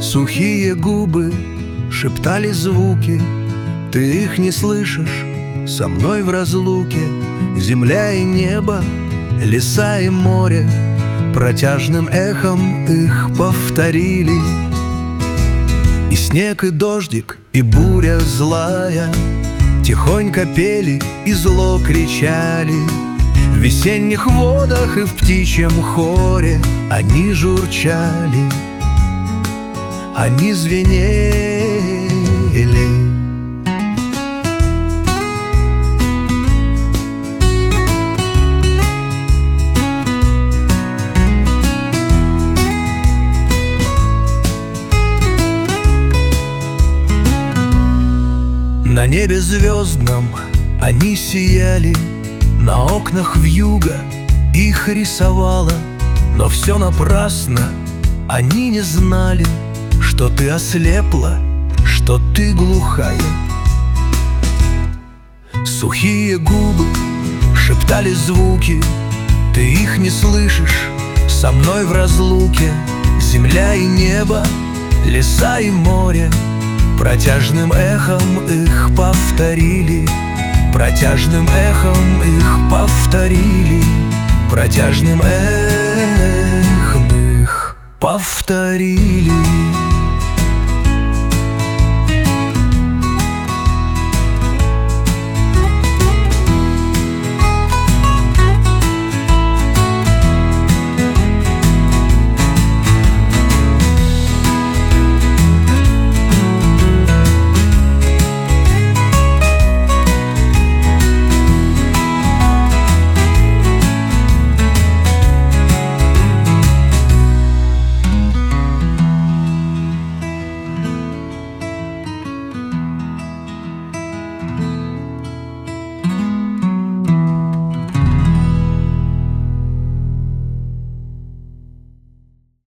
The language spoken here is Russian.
Сухие губы шептали звуки, ты их не слышишь со мной в разлуке. Земля и небо, леса и море протяжным эхом их повторили. И снег, и дождик, и буря злая тихонько пели и зло кричали. В весенних водах и в птичьем хоре они журчали, они звенели. На небе звездном они сияли, на окнах вьюга их рисовала. Но все напрасно, они не знали, что ты ослепла, что ты глухая. Сухие губы шептали звуки, ты их не слышишь со мной в разлуке. Земля и небо, леса и море протяжным эхом их повторили, протяжным эхом их повторили, протяжным эхом их повторили.